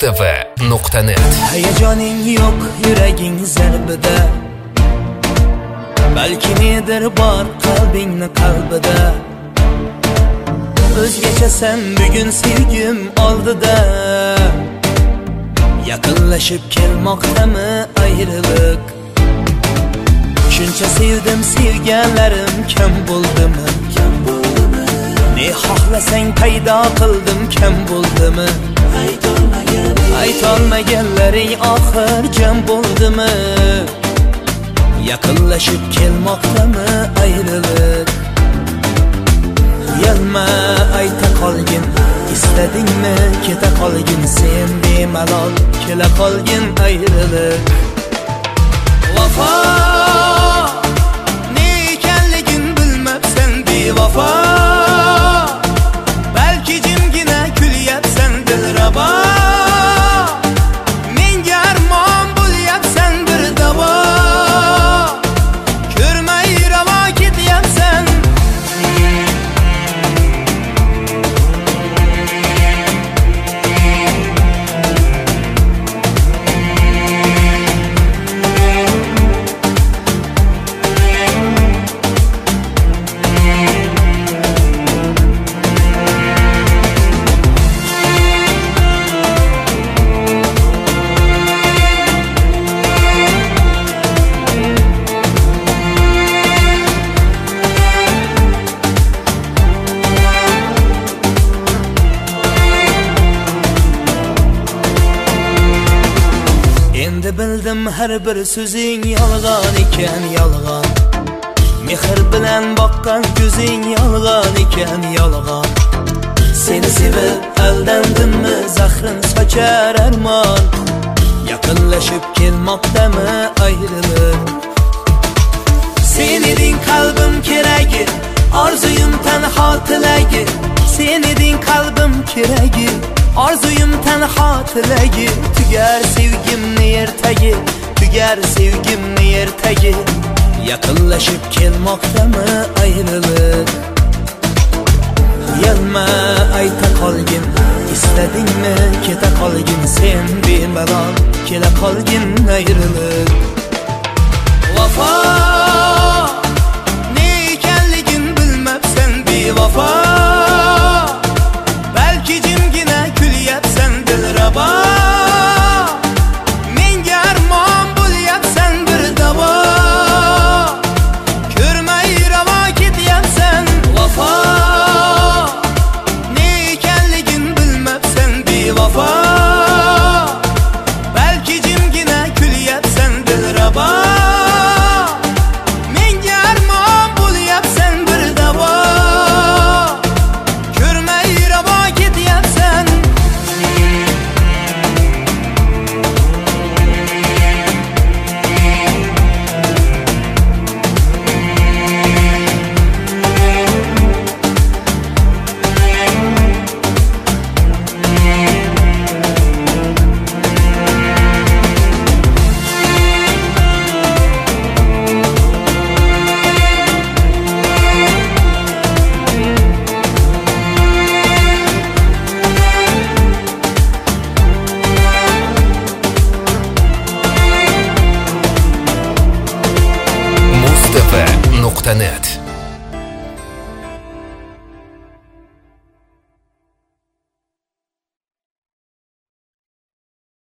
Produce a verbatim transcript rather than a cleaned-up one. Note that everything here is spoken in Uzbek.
mustafa nuqta net. Hayajoning yo'q yuraging zarbida, balki nedir bor qalbingni qalbida. O'zgachasan bugun sevgim oldida, yaqinlashib kelmoqdami ayriliq. Shuncha sevdim, sevganlarim kam bo'ldimi? Ne xohlasang paydo qildim, kam bo'ldimi? Aytolmaganlaring oxir jam bo'ldimi? Yaqinlashib kelmoqdami ayriliq. Yalma ayta qolgin, istadingmi keta qolgin, sen bemalol kela qolgin ayriliq. Vafo ne ekanligin bilmabsan bevafo, balki jimgina kulyapsan dilrabo. Menga armon bo'lyapsan bir davo, ko'rmay ravo ketyapsan. Endi bildim har bir so'zing yolg'on ekan, yolg'on. Mehr bilan boqqan ko'zing yolg'on ekan, yolg'on. Seni sevib aldandimmi, zahrin sochar armon. Yaqinlashib kelmoqdami ayriliq. Sen eding qalbim keragi, orzuyim tanho tilagi. Sen eding qalbim keragi, orzuyim tanho tilagi. Tugar sevgimni ertagi, tugar sevgimni ertagi. Yaqinlashib kelmoqdami ayriliq. Yalma ayta qolgin, istadingmi keta qolgin, sen bemalol kela qolgin ayriliq. Vafo ne ekanligin bilmabsan bevafo, balki jimgina kulyapsan dilrabo. Menga armon bo'lyapsan bir davo, ko'rmay ravo ketyapsan. Vafo ne ekanligin bilmabsan bevafo, balki jimgina kulyapsan dilrabo. Menga armon bo'lyapsan bir davo, ko'rmay ravo ketyapsan. mustafa nuqta net.